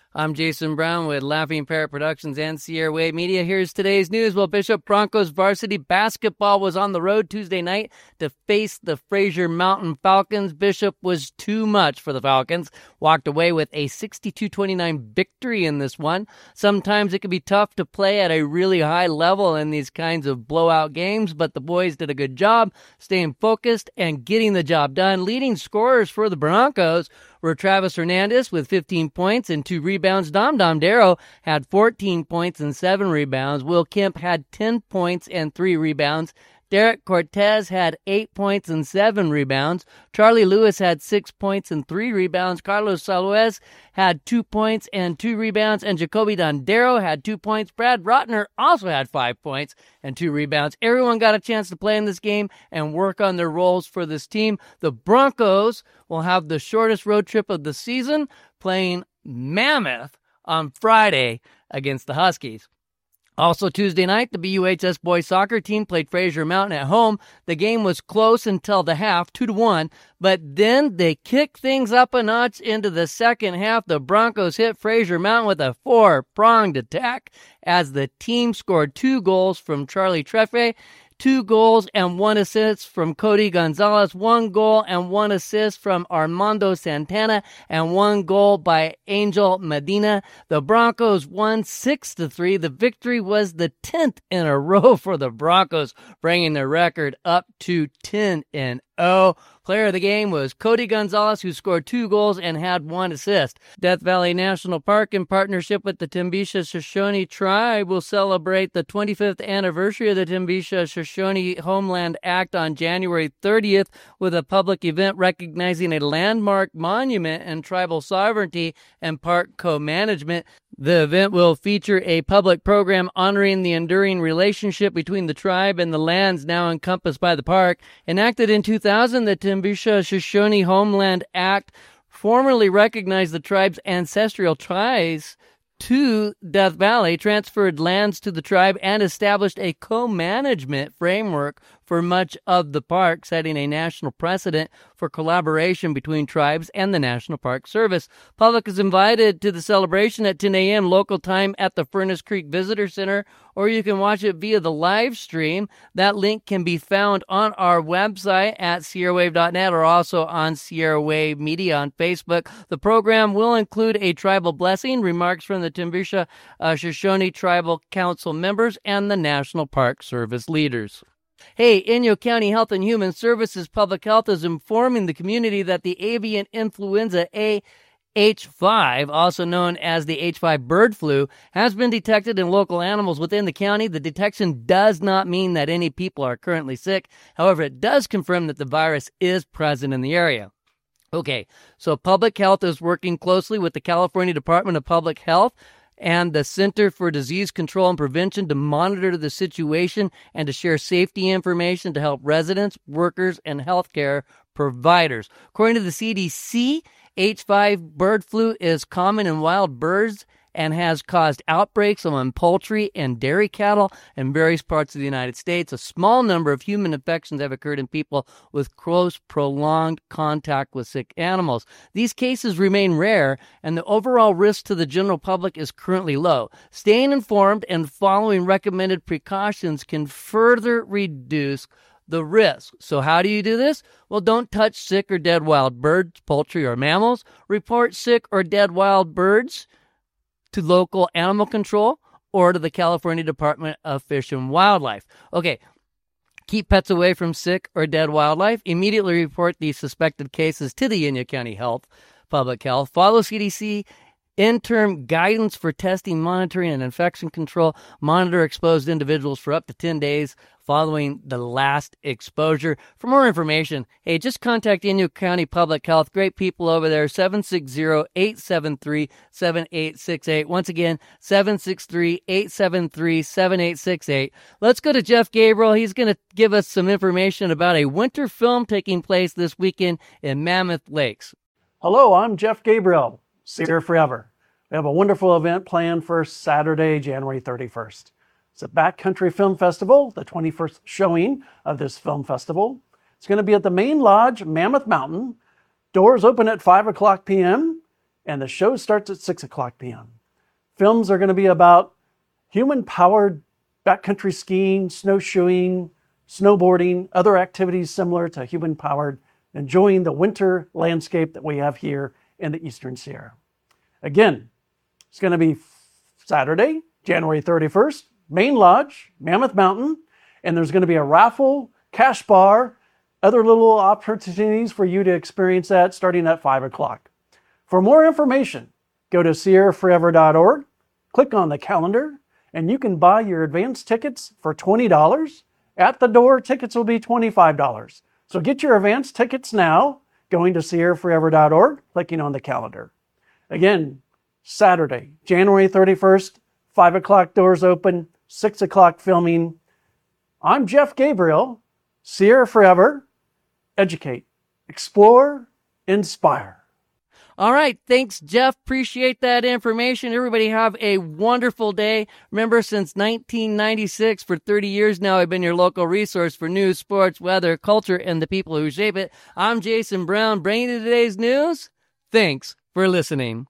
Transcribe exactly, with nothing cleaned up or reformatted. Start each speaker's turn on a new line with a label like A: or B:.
A: I'm Jason Brown with Laughing Parrot Productions and Sierra Wave Media. Here's today's news. Well, Bishop Broncos varsity basketball was on the road Tuesday night to face the Fraser Mountain Falcons. Bishop was too much for the Falcons. Walked away with a sixty-two twenty-nine victory in this one. Sometimes it can be tough to play at a really high level in these kinds of blowout games, but the boys did a good job staying focused and getting the job done. Leading scorers for the Broncos were Travis Hernandez with fifteen points and two rebounds. Dom Dom Darrow had fourteen points and seven rebounds. Will Kemp had ten points and three rebounds. Derek Cortez had eight points and seven rebounds. Charlie Lewis had six points and three rebounds. Carlos Saluez had two points and two rebounds. And Jacoby Dondero had two points. Brad Rotner also had five points and two rebounds. Everyone got a chance to play in this game and work on their roles for this team. The Broncos will have the shortest road trip of the season, playing Mammoth on Friday against the Huskies. Also Tuesday night, the B U H S boys soccer team played Fraser Mountain at home. The game was close until the half, two to one, but then they kicked things up a notch into the second half. The Broncos hit Fraser Mountain with a four-pronged attack as the team scored two goals from Charlie Treffe, two goals and one assist from Cody Gonzalez, one goal and one assist from Armando Santana, and one goal by Angel Medina. The Broncos won six to three. The victory was the tenth in a row for the Broncos, bringing their record up to ten and oh. Player of the game was Cody Gonzalez, who scored two goals and had one assist. Death Valley National Park, in partnership with the Timbisha Shoshone Tribe, will celebrate the twenty-fifth anniversary of the Timbisha Shoshone Homeland Act on January thirtieth with a public event recognizing a landmark monument and tribal sovereignty and park co-management. The event will feature a public program honoring the enduring relationship between the tribe and the lands now encompassed by the park. Enacted in two thousand, the Timbisha Shoshone Homeland Act formally recognized the tribe's ancestral ties to Death Valley, transferred lands to the tribe, and established a co-management framework for much of the park, setting a national precedent for collaboration between tribes and the National Park Service. Public is invited to the celebration at ten a.m. local time at the Furnace Creek Visitor Center, or you can watch it via the live stream. That link can be found on our website at sierra wave dot net or also on Sierra Wave Media on Facebook. The program will include a tribal blessing, remarks from the Timbisha uh, Shoshone Tribal Council members, and the National Park Service leaders. Hey, Inyo County Health and Human Services Public Health is informing the community that the avian influenza A H five, also known as the H five bird flu, has been detected in local animals within the county. The detection does not mean that any people are currently sick. However, it does confirm that the virus is present in the area. Okay, so Public Health is working closely with the California Department of Public Health and the Center for Disease Control and Prevention to monitor the situation and to share safety information to help residents, workers, and healthcare providers. According to the C D C, H five bird flu is common in wild birds and has caused outbreaks among poultry and dairy cattle in various parts of the United States. A small number of human infections have occurred in people with close, prolonged contact with sick animals. These cases remain rare, and the overall risk to the general public is currently low. Staying informed and following recommended precautions can further reduce the risk. So how do you do this? Well, don't touch sick or dead wild birds, poultry, or mammals. Report sick or dead wild birds to local animal control or to the California Department of Fish and Wildlife. Okay, keep pets away from sick or dead wildlife. Immediately report these suspected cases to the Inyo County Health, Public Health. Follow C D C interim guidance for testing, monitoring, and infection control. Monitor exposed individuals for up to ten days following the last exposure. For more information, hey, just contact Inyo County Public Health. Great people over there, seven six zero, eight seven three, seven eight six eight. Once again, seven six three, eight seven three, seven eight six eight. Let's go to Jeff Gabriel. He's going to give us some information about a winter film taking place this weekend in Mammoth Lakes.
B: Hello, I'm Jeff Gabriel, Sierra Forever. We have a wonderful event planned for Saturday, January thirty-first. It's a Backcountry Film Festival, the twenty-first showing of this film festival. It's going to be at the Main Lodge, Mammoth Mountain. Doors open at five o'clock p.m. and the show starts at six o'clock p.m. Films are going to be about human-powered backcountry skiing, snowshoeing, snowboarding, other activities similar to human-powered, enjoying the winter landscape that we have here in the Eastern Sierra. Again, it's going to be Saturday, January thirty-first, Main Lodge, Mammoth Mountain, and there's going to be a raffle, cash bar, other little opportunities for you to experience that starting at five o'clock. For more information, go to sierra forever dot org, click on the calendar, and you can buy your advance tickets for twenty dollars. At the door, tickets will be twenty-five dollars. So get your advance tickets now, going to sierra forever dot org, clicking on the calendar. Again, Saturday, January thirty-first, five o'clock doors open, six o'clock filming. I'm Jeff Gabriel, Sierra Forever, educate, explore, inspire.
A: All right. Thanks, Jeff. Appreciate that information. Everybody have a wonderful day. Remember, since nineteen ninety-six, for thirty years now, I've been your local resource for news, sports, weather, culture, and the people who shape it. I'm Jason Brown, bringing you today's news. Thanks for listening.